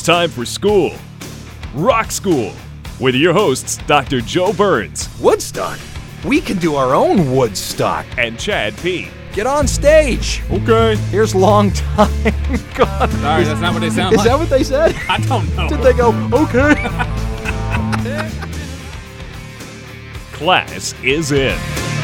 time for school. Rock School, with your hosts, Dr. Joe Burns Woodstock? We can do our own Woodstock. and Chad P. Get on stage. Okay. Here's long time. God. Sorry, that's not what they sound Is like. that what they said? I don't know. Did they go, okay? Class is in.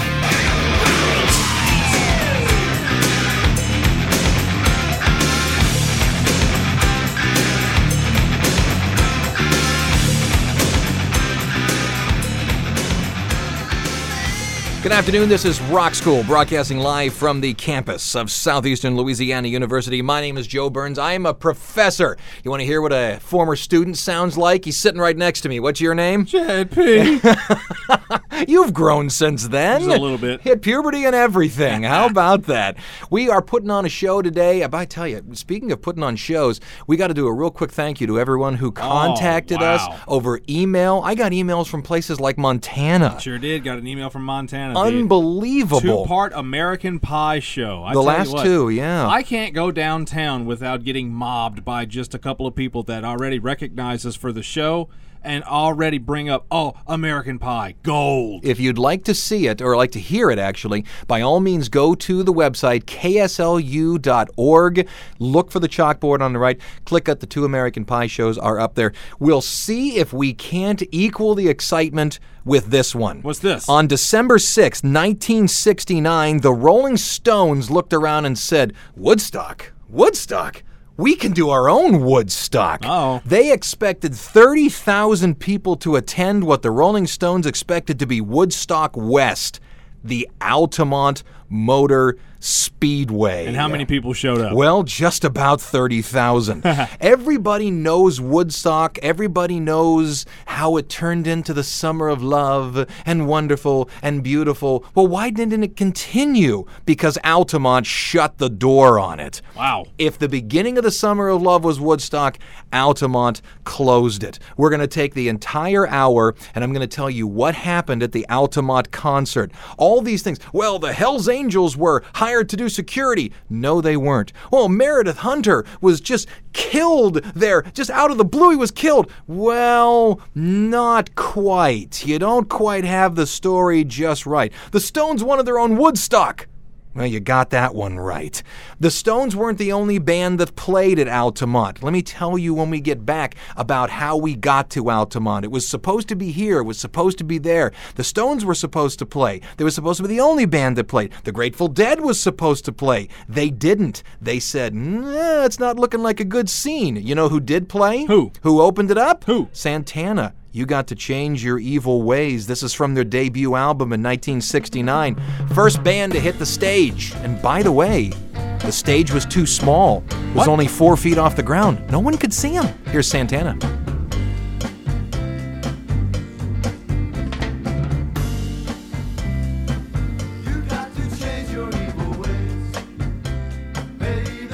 Good afternoon, this is Rock School, broadcasting live from the campus of Southeastern Louisiana University. My name is Joe Burns. I am a professor. You want to hear what a former student sounds like? He's sitting right next to me. What's your name? Chad P. You've grown since then. Just a little bit. Hit puberty and everything. How about that? We are putting on a show today. I tell you, speaking of putting on shows, we got to do a real quick thank you to everyone who contacted us over email. I got emails from places like Montana. Sure did. Got an email from Montana. Unbelievable. Two-part American Pie show. The last two, yeah. I can't go downtown without getting mobbed by just a couple of people that already recognize us for the show and already bring up, American Pie, gold. If you'd like to see it, or like to hear it actually, by all means go to the website, kslu.org. Look for the chalkboard on the right. Click at the two American Pie shows are up there. We'll see if we can't equal the excitement with this one. What's this? On December 6, 1969, the Rolling Stones looked around and said, Woodstock? We can do our own Woodstock. Uh-oh. They expected 30,000 people to attend what the Rolling Stones expected to be Woodstock West, the Altamont Motor Speedway. And how many people showed up? Well, just about 30,000. Everybody knows Woodstock. Everybody knows how it turned into the summer of love and wonderful and beautiful. Well, why didn't it continue? Because Altamont shut the door on it. Wow. If the beginning of the summer of love was Woodstock, Altamont closed it. We're going to take the entire hour, and I'm going to tell you what happened at the Altamont concert. All these things. Well, the Hells Angels were hired to do security. No, they weren't. Well, Meredith Hunter was just killed there. Just out of the blue, he was killed. Well, not quite. You don't quite have the story just right. The Stones wanted their own Woodstock. Well, you got that one right. The Stones weren't the only band that played at Altamont. Let me tell you when we get back about how we got to Altamont. It was supposed to be here. It was supposed to be there. The Stones were supposed to play. They were supposed to be the only band that played. The Grateful Dead was supposed to play. They didn't. They said, it's not looking like a good scene. You know who did play? Who? Who opened it up? Who? Santana. You Got to Change Your Evil Ways. This is from their debut album in 1969. First band to hit the stage. And by the way, the stage was too small. It was What? only 4 feet off the ground. No one could see him. Here's Santana. You got to change your evil ways, baby.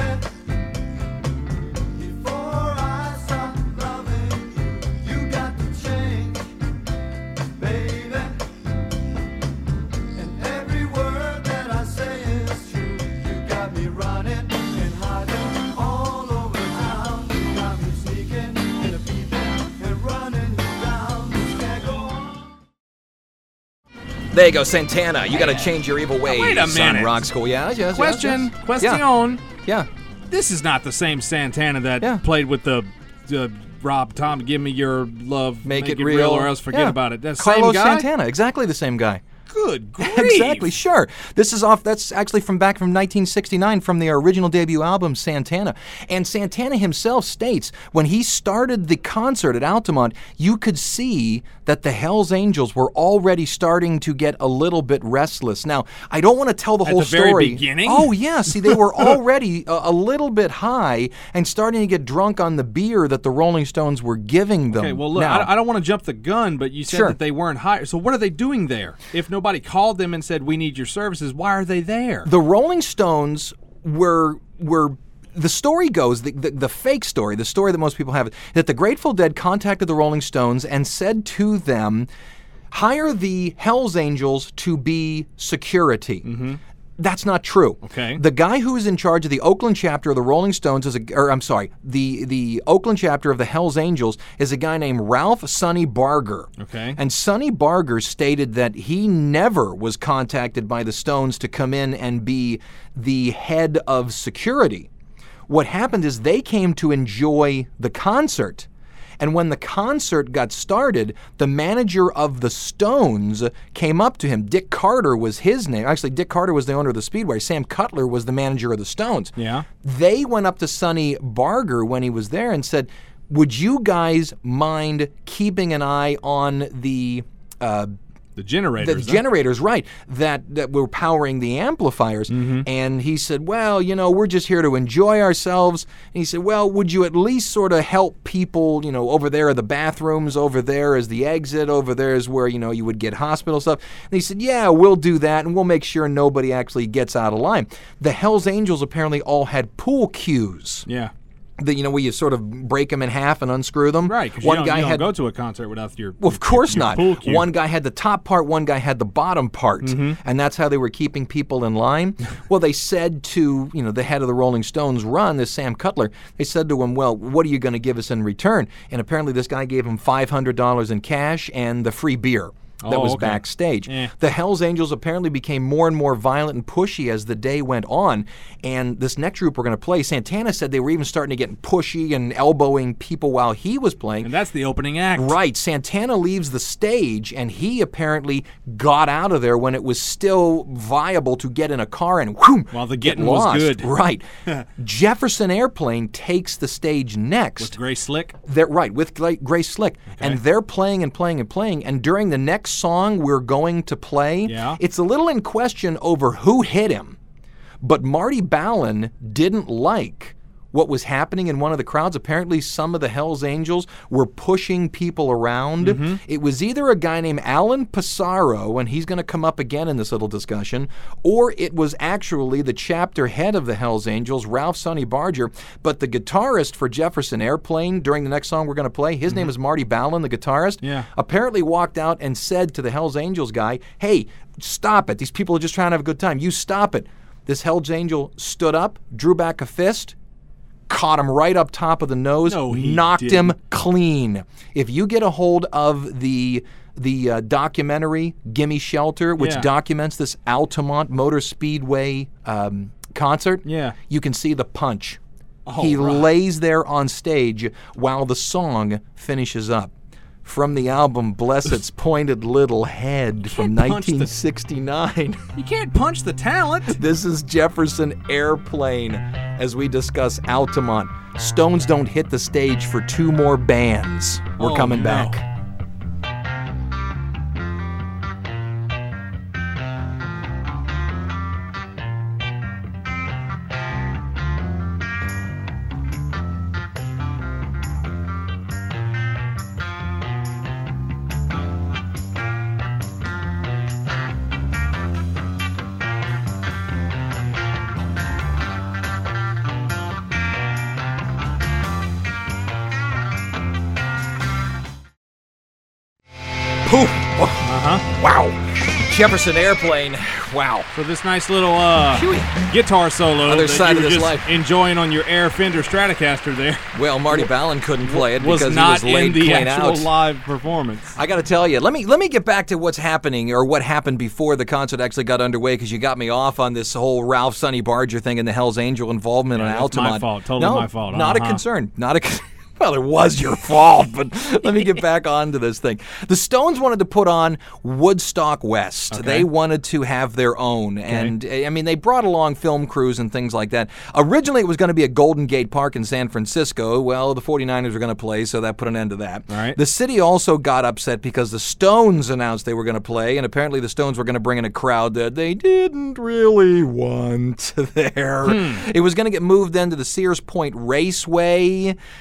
Before I stop loving you, you got to change, baby. And every word that I say is true. You got me running and hiding all over town. You got me sneaking and a peeping and running you down. This can't go on. There you go, Santana. You got to change your evil ways. wait a On minute. Rock School. Yes. Question. Yeah. This is not the same Santana that Yeah. played with the Rob Tom, give me your love, Make it real. or else forget Yeah. about it. That's Carlos same guy? Santana. Exactly the same guy. Good grief. Exactly, sure. That's actually from 1969 from their original debut album, Santana. And Santana himself states when he started the concert at Altamont, you could see that the Hells Angels were already starting to get a little bit restless. Now, I don't want to tell the whole the very story. beginning? Oh, yeah. See, they were already a little bit high and starting to get drunk on the beer that the Rolling Stones were giving them. Okay, well, look, Now, I don't want to jump the gun, but you said Sure. that they weren't hired. So what are they doing there? If nobody called them and said, we need your services, why are they there? the Rolling Stones were the story goes, the fake story, the story that most people have, that the Grateful Dead contacted the Rolling Stones and said to them, hire the Hells Angels to be security. That's not true. Okay. The guy who is in charge of the Oakland chapter of the Rolling Stones the Oakland chapter of the Hells Angels is a guy named Ralph Sonny Barger. Okay. And Sonny Barger stated that he never was contacted by the Stones to come in and be the head of security. What happened is they came to enjoy the concert. And when the concert got started, the manager of the Stones came up to him. Dick Carter was his name. Actually, Dick Carter was the owner of the Speedway. Sam Cutler was the manager of the Stones. Yeah. They went up to Sonny Barger when he was there and said, would you guys mind keeping an eye on the generators. The generators, right, that were powering the amplifiers. And he said, well, we're just here to enjoy ourselves. And he said, well, would you at least sort of help people, over there are the bathrooms, over there is the exit, over there is where, you would get hospital stuff. And he said, yeah, we'll do that, and we'll make sure nobody actually gets out of line. The Hells Angels apparently all had pool cues. Yeah. Where you sort of break them in half and unscrew them. Right, because you don't go to a concert without your Well, of course your not. pool cue. One guy had the top part, one guy had the bottom part, and that's how they were keeping people in line. Well, they said to, the head of the Rolling Stones run, this Sam Cutler, they said to him, well, what are you going to give us in return? And apparently this guy gave him $500 in cash and the free beer. That was backstage. The Hells Angels apparently became more and more violent and pushy as the day went on. And this next group we're going to play, Santana said they were even starting to get pushy and elbowing people while he was playing. And that's the opening act. Right. Santana leaves the stage, and he apparently got out of there when it was still viable to get in a car and whoom, While the get getting was lost. good. Right. Jefferson Airplane takes the stage next. With Grace Slick. With Grace Slick. And they're playing and playing and playing. And during the next song we're going to play, it's a little in question over who hit him. But Marty Balin didn't like what was happening in one of the crowds. Apparently some of the Hells Angels were pushing people around. It was either a guy named Alan Pissarro, and he's going to come up again in this little discussion, or it was actually the chapter head of the Hells Angels, Ralph Sonny Barger. But the guitarist for Jefferson Airplane, during the next song we're going to play, his name is Marty Balin, the guitarist, apparently walked out and said to the Hells Angels guy, hey, stop it. These people are just trying to have a good time. You stop it. This Hells Angel stood up, drew back a fist, caught him right up top of the nose, knocked him clean. If you get a hold of the documentary Gimme Shelter, which documents this Altamont Motor Speedway concert, you can see the punch. He lays there on stage while the song finishes up. From the album Bless Its Pointed Little Head from 1969. You can't punch the talent. This is Jefferson Airplane as we discuss Altamont. Stones don't hit the stage for two more bands. We're coming back. Poof! Wow. Jefferson Airplane. Wow. For this nice little guitar solo Other that side you of were this just life. enjoying on your Air Fender Stratocaster there. Well, Marty Balin couldn't play it Was because not he was laid in the clean actual out. live performance. I got to tell you, let me get back to what's happening or what happened before the concert actually got underway, because you got me off on this whole Ralph Sonny Barger thing and the Hells Angel involvement on that's Altamont. my fault. Totally No, my fault. Not a concern. Well, it was your fault, but let me get back onto this thing. The Stones wanted to put on Woodstock West. Okay. They wanted to have their own. And, I mean, they brought along film crews and things like that. Originally, it was going to be at Golden Gate Park in San Francisco. Well, the 49ers were going to play, so that put an end to that. All right. The city also got upset because the Stones announced they were going to play, and apparently the Stones were going to bring in a crowd that they didn't really want there. It was going to get moved then to the Sears Point Raceway, and they didn't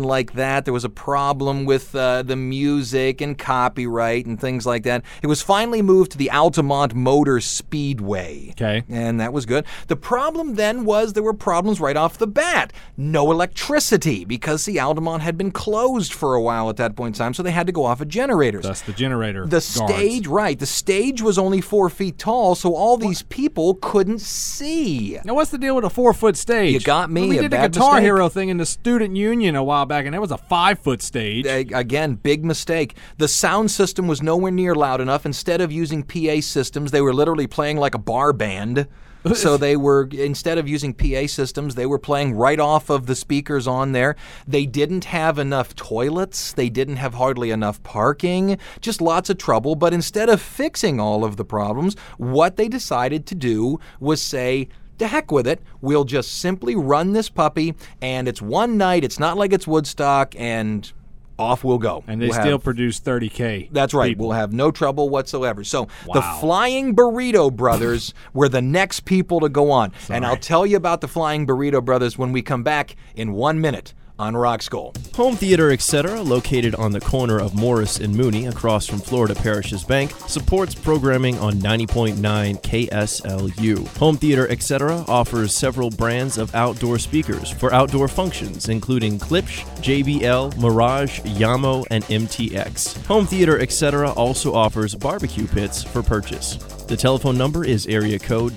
didn't like that. There was a problem with the music and copyright and things like that. It was finally moved to the Altamont Motor Speedway. Okay. And that was good. The problem then was there were problems right off the bat. No electricity because the Altamont had been closed for a while at that point in time, so they had to go off of generators. That's the generator. The stage, right. The stage was only 4 feet tall, so all these people couldn't see. Now, what's the deal with a 4-foot stage? You got me, We a did the bad Guitar mistake. Hero thing in the Student Union a while back, and that was a 5-foot stage. Again, big mistake. The sound system was nowhere near loud enough. Instead of using PA systems, they were literally playing like a bar band. So they were, instead of using PA systems, they were playing right off of the speakers on there. They didn't have enough toilets. They didn't have hardly enough parking. Just lots of trouble. But instead of fixing all of the problems, what they decided to do was say, to heck with it, we'll just simply run this puppy, and it's one night, it's not like it's Woodstock, and off we'll go. And they We'll still have- produce 30K. That's right. people. We'll have no trouble whatsoever. So the Wow. Flying Burrito Brothers were the next people to go on. And I'll tell you about the Flying Burrito Brothers when we come back in 1 minute on Rock School. Home Theater Etc., located on the corner of Morris and Mooney across from Florida Parish's Bank, supports programming on 90.9 KSLU. Home Theater Etc. offers several brands of outdoor speakers for outdoor functions, including Klipsch, JBL, Mirage, Yamo, and MTX. Home Theater Etc. also offers barbecue pits for purchase. The telephone number is area code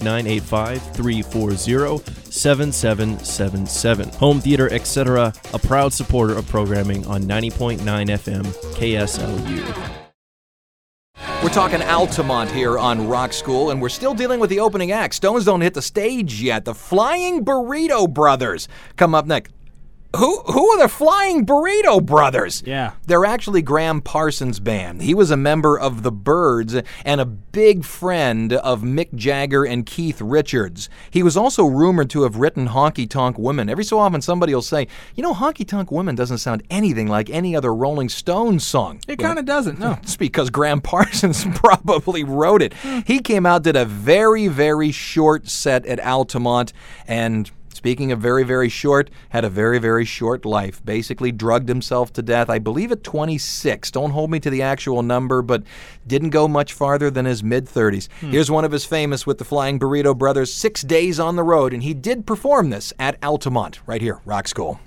985-340-7777. Home Theater Etc., a proud supporter of programming on 90.9 FM KSLU. We're talking Altamont here on Rock School, and we're still dealing with the opening act. Stones don't hit the stage yet. The Flying Burrito Brothers come up next. Who are the Flying Burrito Brothers? Yeah. They're actually Graham Parsons' band. He was a member of the Byrds and a big friend of Mick Jagger and Keith Richards. He was also rumored to have written Honky Tonk Women. Every so often somebody will say, you know, Honky Tonk Women doesn't sound anything like any other Rolling Stones song. It kind of doesn't, no. It's because Graham Parsons probably wrote it. He came out, did a very, very short set at Altamont, and speaking of very, very short, had a very, very short life. Basically drugged himself to death, I believe at 26. Don't hold me to the actual number, but didn't go much farther than his mid-30s. Here's one of his famous with the Flying Burrito Brothers, 6 Days on the Road, and he did perform this at Altamont, right here, Rock School.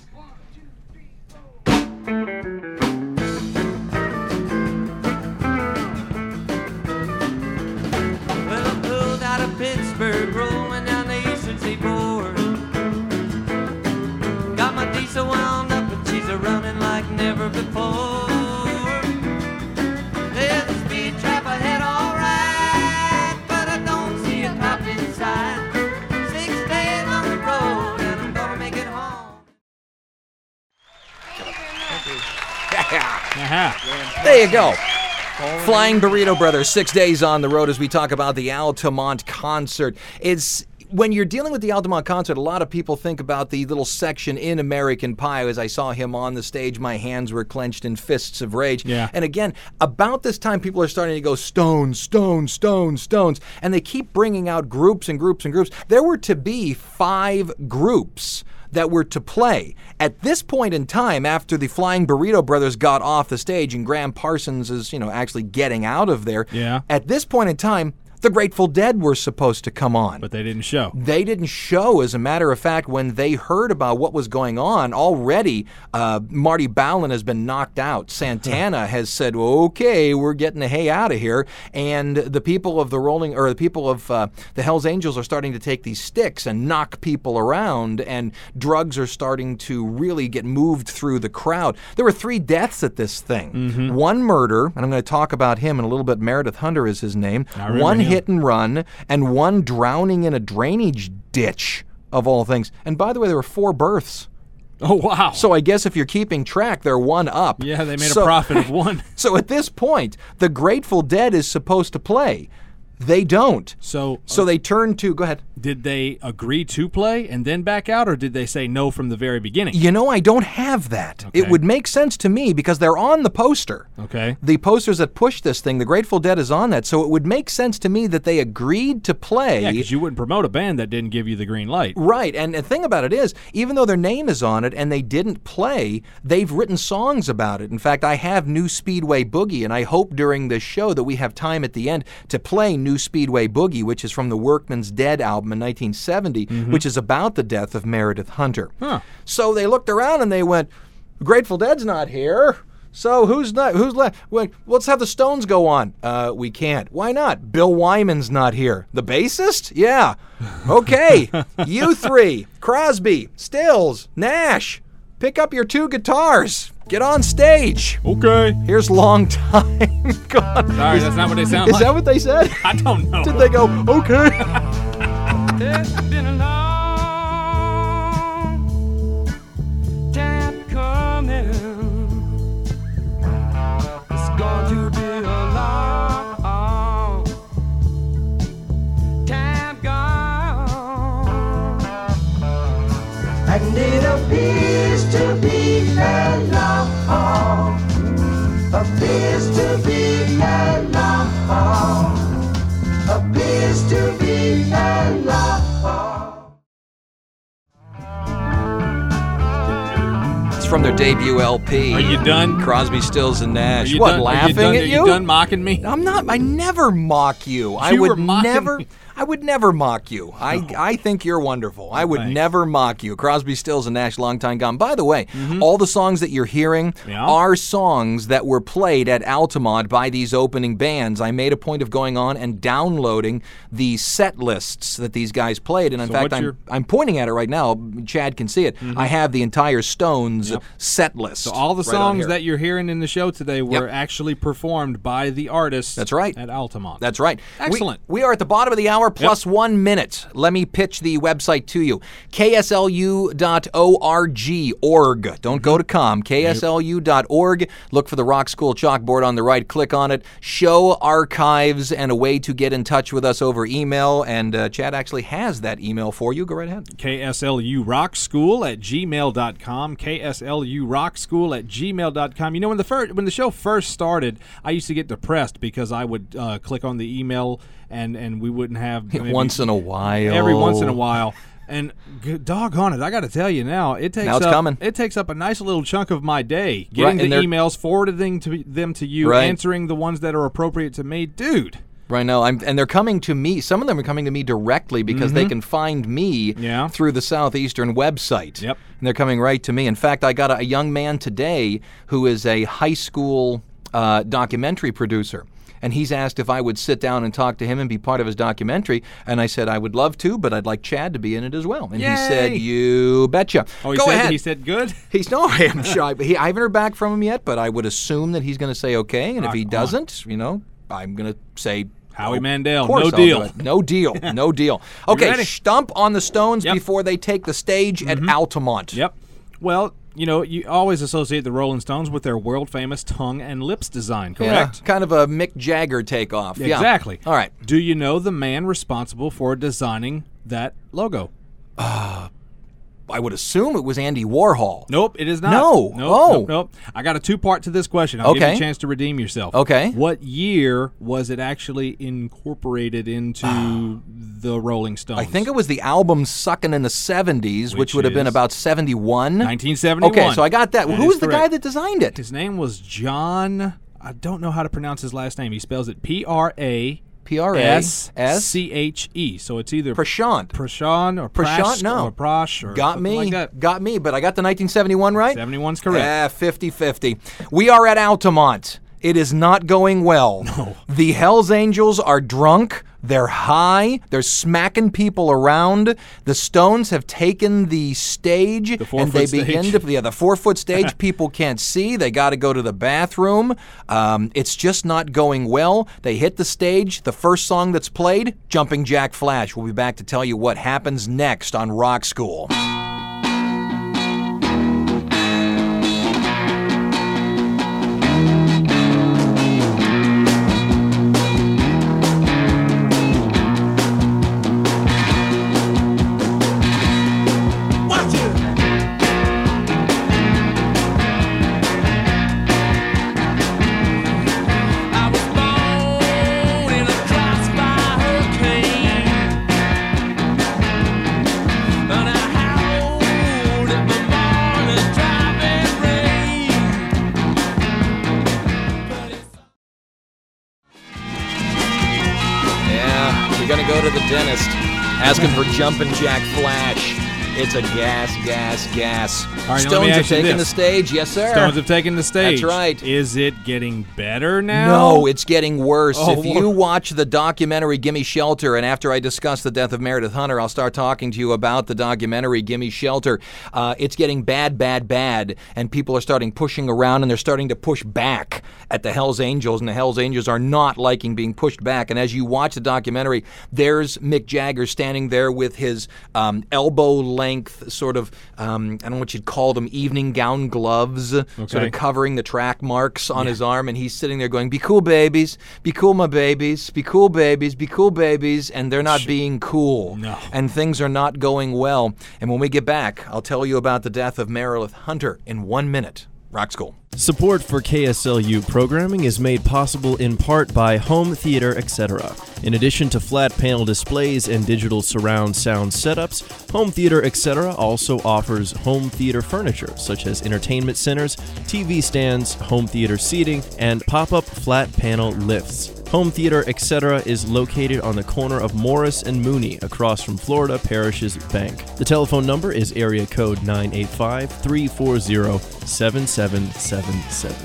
Well, I pulled out of Pittsburgh, rolling down the eastern seaboard. Got my diesel wound up, and she's a-running like never before. There's a speed trap ahead, all right, but I don't see a cop inside. 6 days on the road, and I'm gonna make it home. Aha. There you go. Flying Burrito Brothers, 6 days on the road as we talk about the Altamont concert. It's when you're dealing with the Altamont concert, a lot of people think about the little section in American Pie. As I saw him on the stage, my hands were clenched in fists of rage. Yeah. And again, about this time, people are starting to go Stones, Stones, Stones, Stones, and they keep bringing out groups and groups and groups. There were to be 5 groups that were to play. At this point in time, after the Flying Burrito Brothers got off the stage and Graham Parsons is, actually getting out of there, Yeah. at this point in time, the Grateful Dead were supposed to come on. But they didn't show. They didn't show. As a matter of fact, when they heard about what was going on, already Marty Ballin has been knocked out. Santana has said, okay, we're getting the hay out of here. And the people of the Hells Angels are starting to take these sticks and knock people around, and drugs are starting to really get moved through the crowd. There were 3 deaths at this thing. One murder, and I'm going to talk about him in a little bit. Meredith Hunter is his name. remember One him. hit and run, and one drowning in a drainage ditch, of all things. And by the way, there were 4 births. Oh, wow. So I guess if you're keeping track, they're one up. Yeah, they made So- a profit of 1. So at this point, the Grateful Dead is supposed to play. They don't. So they turn to, go ahead. did they agree to play and then back out, or did they say no from the very beginning? You know, I don't have that. It Okay. would make sense to me because they're on the poster. Okay. The posters that push this thing, the Grateful Dead is on that. So it would make sense to me that they agreed to play. Yeah, because you wouldn't promote a band that didn't give you the green light. Right, and the thing about it is, even though their name is on it and they didn't play, they've written songs about it. In fact, I have New Speedway Boogie, and I hope during this show that we have time at the end to play New Speedway Boogie, which is from the Workman's Dead album in 1970, which is about the death of Meredith Hunter. Huh. So they looked around and they went, Grateful Dead's not here. So who's left? Wait, let's have the Stones go on. We can't. Why not? Bill Wyman's not here. The bassist? Yeah. Okay. You three, Crosby, Stills, Nash, pick up your 2 guitars. Get on stage. Okay. Here's Long Time Gone. Sorry, that's not what they sound Is like. that what they said? I don't know. Did they go, okay? It's been a long time coming. It's going to be a long time gone. And it appears to be a long, appears to be a long, appears to be a long. It's from their debut LP. Are you done? Crosby, Stills, and Nash. Are you What, done? laughing Are at you done mocking me? I'm not. I never mock you. I You were would mocking never. me. I would never mock you. I think you're wonderful. I would thanks. never mock you. Crosby, Stills, and Nash, Long Time Gone. By the way, all the songs that you're hearing Yeah. are songs that were played at Altamont by these opening bands. I made a point of going on and downloading the set lists that these guys played, and in So fact, what's your- I'm pointing at it right now. Chad can see it. I have the entire Stones set list. So all the right on songs here. that you're hearing in the show today were Yep. actually performed by the artists. That's right. At Altamont. That's right. Excellent. We are at the bottom of the hour plus 1 minute. Let me pitch the website to you. KSLU.org. Don't go to com. KSLU.org. Look for the Rock School chalkboard on the right. Click on it. Show archives and a way to get in touch with us over email. And Chad actually has that email for you. Go right ahead. KSLUrockschool@gmail.com. KSLUrockschool@gmail.com. You know, when the show first started, I used to get depressed because I would click on the email and we wouldn't have maybe Once in a while. every once in a while. And doggone it, I got to tell you now, it takes Now it's up, coming. It takes up a nice little chunk of my day getting and the they're- emails, forwarding them to you, Right. answering the ones that are appropriate to me, dude. Right now, and they're coming to me. Some of them are coming to me directly because they can find me Yeah. through the Southeastern website. Yep. And they're coming right to me. In fact, I got a young man today who is a high school documentary producer. And he's asked if I would sit down and talk to him and be part of his documentary. And I said I would love to, but I'd like Chad to be in it as well. And he said, Yay! "You betcha." Oh, Go ahead. He said good? He's no, I'm sure. I haven't heard back from him yet, but I would assume that he's going to say okay. And if he Rock on. doesn't, I'm going to say Howie Mandel, of course no I'll deal. do it. No deal. No deal. Okay, ready? stump on the Stones Yep. before they take the stage at Altamont. Yep. Well, you know, you always associate the Rolling Stones with their world-famous tongue and lips design, Yeah, correct? kind of a Mick Jagger takeoff. Yeah. Exactly. All right. Do you know the man responsible for designing that logo? I would assume it was Andy Warhol. Nope, it is not. No. Nope, Oh. nope, nope. I got a two-part to this question. I'll give you Okay. a chance to redeem yourself. Okay. What year was it actually incorporated into the Rolling Stones? I think it was the album Suckin' in the 70s, which Which would have been is about 71. 1971. Okay, so I got that. That Who is was the guy correct. that designed it? His name was John. I don't know how to pronounce his last name. He spells it P-R-A-S-C-H-E. So it's either Prashant. Prashant or Prashant? Prash No. or Prash or Got something me. like that. Got me, but I got the 1971 right? 71's correct. Yeah, 50-50. We are at Altamont. It is not going well. No. The Hells Angels are drunk. They're high. They're smacking people around. The Stones have taken the stage, The and they 4-foot begin stage. to the 4-foot stage. People can't see. They got to go to the bathroom. It's just not going well. They hit the stage. The first song that's played, Jumping Jack Flash. We'll be back to tell you what happens next on Rock School. to the dentist, asking for Jumpin' Jack Flash. It's a gas. All right, Stones have taken the stage. Yes, sir. Stones have taken the stage. That's right. Is it getting better now? No, it's getting worse. Oh, If you watch the documentary Gimme Shelter, and after I discuss the death of Meredith Hunter, I'll start talking to you about the documentary Gimme Shelter. It's getting bad, and people are starting pushing around, and they're starting to push back at the Hells Angels, and the Hells Angels are not liking being pushed back. And as you watch the documentary, there's Mick Jagger standing there with his elbow-length sort of, I don't know what you'd call them, evening gown gloves, sort of covering the track marks on his arm, and he's sitting there going, "Be cool, babies. Be cool, my babies. Be cool, babies. Be cool, babies." And they're not being cool. No. And things are not going well. And when we get back, I'll tell you about the death of Meredith Hunter in 1 minute. Rock School. Support for KSLU programming is made possible in part by Home Theater Etc. In addition to flat panel displays and digital surround sound setups, Home Theater Etc. also offers home theater furniture such as entertainment centers, TV stands, home theater seating, and pop-up flat panel lifts. Home Theater Etc. is located on the corner of Morris and Mooney across from Florida Parish's Bank. The telephone number is area code 985-340-7777.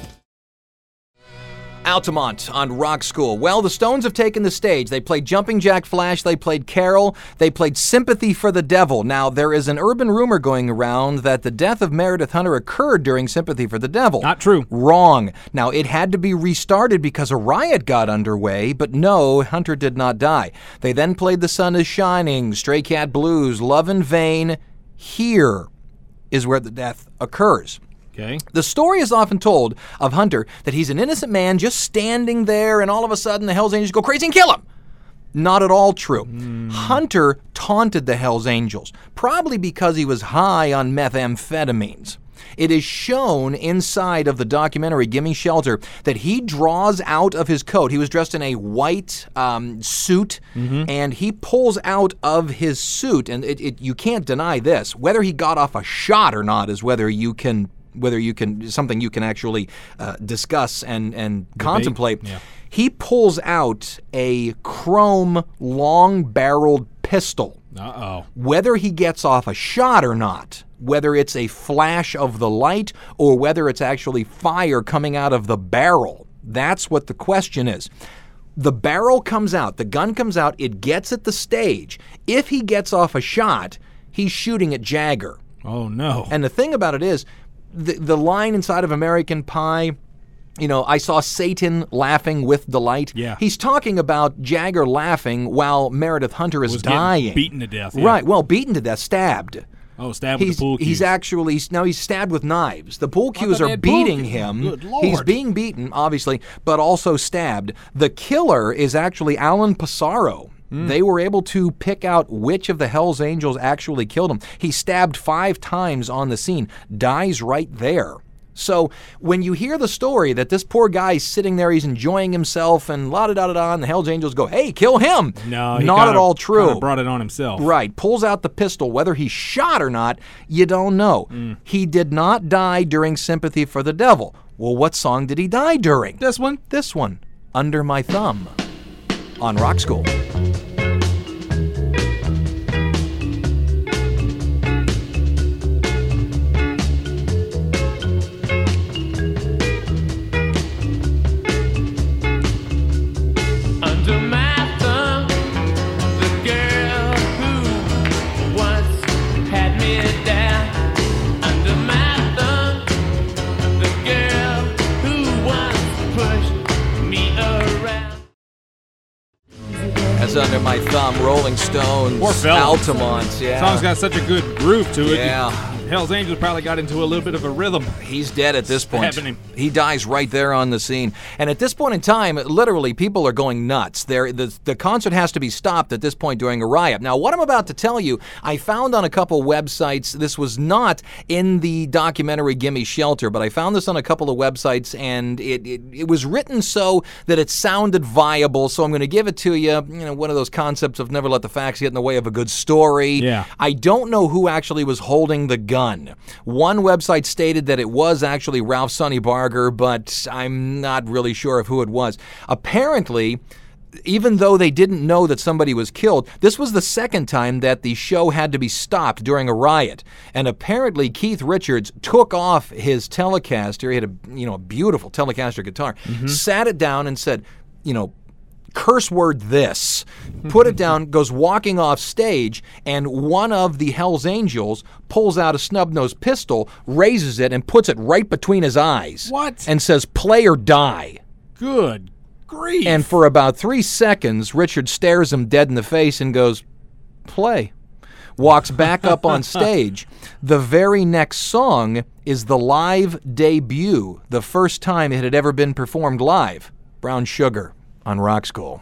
Altamont on Rock School. Well, the Stones have taken the stage. They played Jumping Jack Flash, they played Carol, they played Sympathy for the Devil. Now, there is an urban rumor going around that the death of Meredith Hunter occurred during Sympathy for the Devil. Not true. Wrong. Now, it had to be restarted because a riot got underway, but no, Hunter did not die. They then played The Sun is Shining, Stray Cat Blues, Love in Vain. Here is where the death occurs. Okay. The story is often told of Hunter that he's an innocent man just standing there and all of a sudden the Hells Angels go crazy and kill him. Not at all true. Hunter taunted the Hells Angels, probably because he was high on methamphetamines. It is shown inside of the documentary Gimme Shelter that he draws out of his coat. He was dressed in a white suit, and he pulls out of his suit, and you can't deny this. Whether he got off a shot or not is something you can actually discuss and contemplate. Yeah. He pulls out a chrome long-barreled pistol. Uh-oh. Whether he gets off a shot or not, whether it's a flash of the light or whether it's actually fire coming out of the barrel, that's what the question is. The barrel comes out, the gun comes out, it gets at the stage. If he gets off a shot, he's shooting at Jagger. Oh, no. And the thing about it is, the line inside of American Pie, you know, I saw Satan laughing with delight. Yeah. He's talking about Jagger laughing while Meredith Hunter is dying. Getting beaten to death. Yeah. Right, well, beaten to death, stabbed. Oh, stabbed with the pool cues. He's actually, now he's stabbed with knives. The pool cues they are had pool beating cues. him. Good Lord. He's being beaten, obviously, but also stabbed. The killer is actually Alan Passaro. They were able to pick out which of the Hells Angels actually killed him. He stabbed 5 times on the scene, dies right there. So when you hear the story that this poor guy's sitting there, he's enjoying himself and la-da-da-da-da, and the Hells Angels go, hey, kill him. No, he not at all true. Kinda brought it on himself. Right, pulls out the pistol. Whether he's shot or not, you don't know. He did not die during Sympathy for the Devil. Well, what song did he die during? This one? This one, Under My Thumb, on Rock School. Under my thumb, the girl who once had me down. Under my thumb, the girl who once pushed me around. That's Under My Thumb, Rolling Stones, Poor fella. Altamont, yeah. Song's got such a good groove to it. Yeah. Hell's Angels probably got into a little bit of a rhythm. He's dead at this point. Stabbing him. He dies right there on the scene. And at this point in time, literally, people are going nuts. The concert has to be stopped at this point during a riot. Now, what I'm about to tell you, I found on a couple websites. This was not in the documentary Gimme Shelter, but I found this on a couple of websites, and it was written so that it sounded viable, so I'm going to give it to you. You know, one of those concepts of never let the facts get in the way of a good story. Yeah. I don't know who actually was holding the gun. One website stated that it was actually Ralph Sonny Barger, but I'm not really sure of who it was. Apparently, even though they didn't know that somebody was killed, this was the second time that the show had to be stopped during a riot. And apparently Keith Richards took off his Telecaster. He had a beautiful Telecaster guitar, sat it down and said, curse word this, put it down, goes walking off stage, and one of the Hells Angels pulls out a snub-nosed pistol, raises it, and puts it right between his eyes. What? And says, play or die. Good grief. And for about 3 seconds, Richard stares him dead in the face and goes, play. Walks back up on stage. The very next song is the live debut, the first time it had ever been performed live. Brown Sugar on Rock School.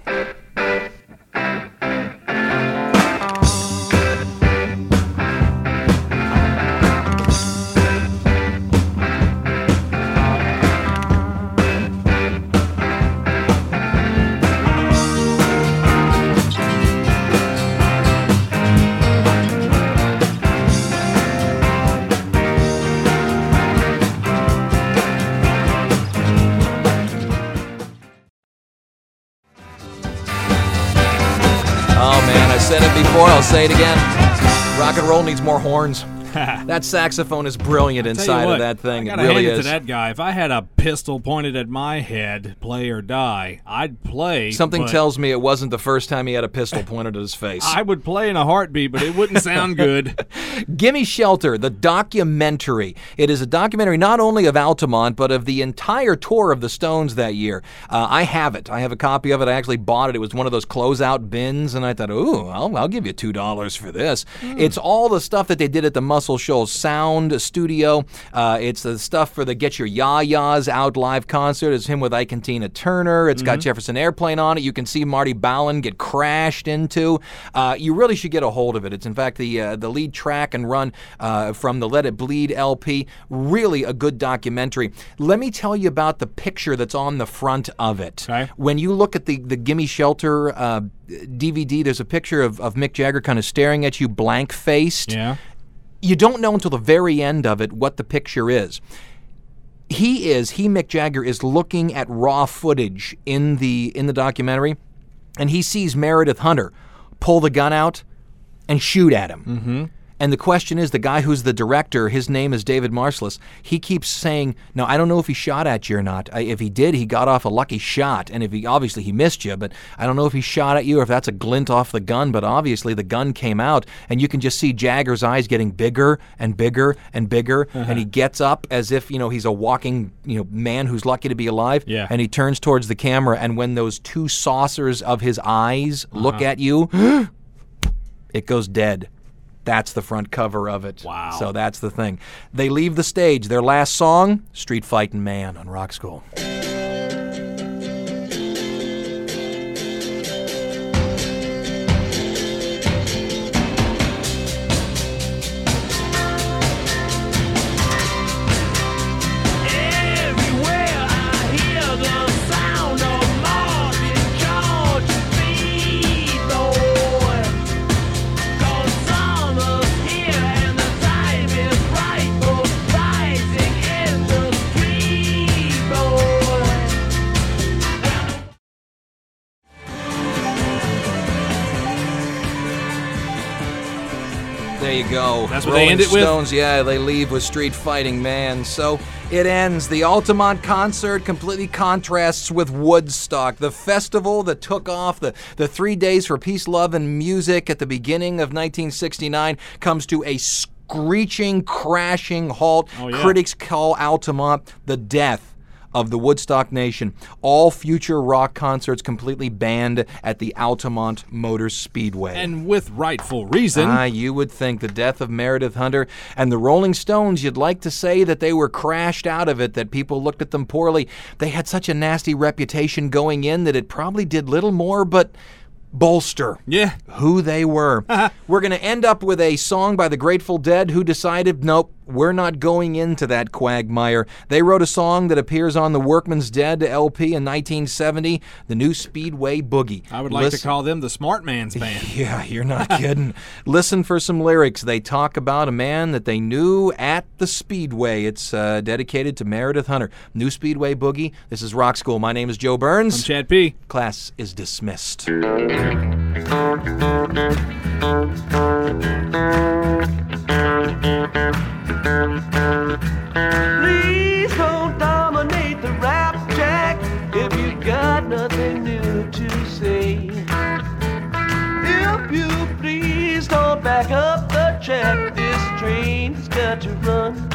Said it before, I'll say it again. Rock and roll needs more horns. That saxophone is brilliant inside of that thing. I It gotta really hand it is. to that guy. If I had a pistol pointed at my head, play or die, I'd play. Something but tells me it wasn't the first time he had a pistol pointed at his face. I would play in a heartbeat, but it wouldn't sound good. Gimme Shelter, the documentary. It is a documentary not only of Altamont, but of the entire tour of the Stones that year. I have it. I have a copy of it. I actually bought it. It was one of those closeout bins, and I thought, ooh, I'll give you $2 for this. It's all the stuff that they did at the Muscle Shoals Sound Studio. It's the stuff for the Get Your Ya-Ya's Out live concert. It's him with Ike and Tina Turner. It's got Jefferson Airplane on it. You can see Marty Ballin get crashed into. You really should get a hold of it. It's, in fact, the lead track and run from the Let It Bleed LP. Really a good documentary. Let me tell you about the picture that's on the front of it. Okay. When you look at the Gimme Shelter DVD, there's a picture of Mick Jagger kind of staring at you blank-faced. Yeah. You don't know until the very end of it what the picture is. Mick Jagger, is looking at raw footage in the documentary, and he sees Meredith Hunter pull the gun out and shoot at him. Mm-hmm. And the question is, the guy who's the director, his name is David Marsalis, he keeps saying, no, I don't know if he shot at you or not. If he did, he got off a lucky shot. And if obviously he missed you, but I don't know if he shot at you or if that's a glint off the gun, but obviously the gun came out, and you can just see Jagger's eyes getting bigger and bigger and bigger, and he gets up as if, he's a walking, man who's lucky to be alive, Yeah. and he turns towards the camera, and when those two saucers of his eyes look at you, it goes dead. That's the front cover of it. Wow. So that's the thing. They leave the stage. Their last song, Street Fightin' Man on Rock School. Everywhere I hear the sound of Martin George Speedboat. 'Cause summer's here and the time is right for rising in the street, boy. There you go. That's what they Rolling end it with? Stones, yeah, they leave with Street Fighting Man. So it ends. The Altamont concert completely contrasts with Woodstock, the festival that took off. The 3 days for peace, love, and music at the beginning of 1969 comes to a screeching, crashing halt. Oh, yeah. Critics call Altamont the death of the Woodstock Nation. All future rock concerts completely banned at the Altamont Motor Speedway. And with rightful reason. You would think the death of Meredith Hunter and the Rolling Stones, you'd like to say that they were crashed out of it, that people looked at them poorly. They had such a nasty reputation going in that it probably did little more but bolster Yeah. who they were. We're going to end up with a song by the Grateful Dead, who decided, nope, we're not going into that quagmire. They wrote a song that appears on the Workman's Dead LP in 1970, the New Speedway Boogie. I would like to call them the Smart Man's Band. Yeah, you're not kidding. Listen for some lyrics. They talk about a man that they knew at the Speedway. It's dedicated to Meredith Hunter. New Speedway Boogie. This is Rock School. My name is Joe Burns. I'm Chad P. Class is dismissed. Please don't dominate the rap track if you got nothing new to say. If you please don't back up the track, this train's got to run.